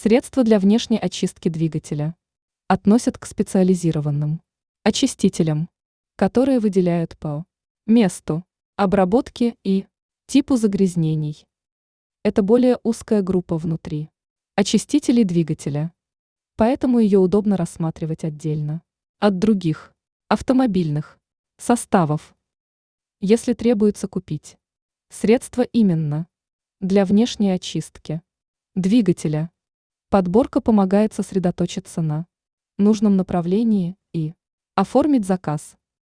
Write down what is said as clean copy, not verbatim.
Средства для внешней очистки двигателя относят к специализированным очистителям, которые выделяют по месту обработки и типу загрязнений. Это более узкая группа внутри очистителей двигателя, поэтому ее удобно рассматривать отдельно от других автомобильных составов. Если требуется купить средства именно для внешней очистки двигателя, подборка помогает сосредоточиться на нужном направлении и оформить заказ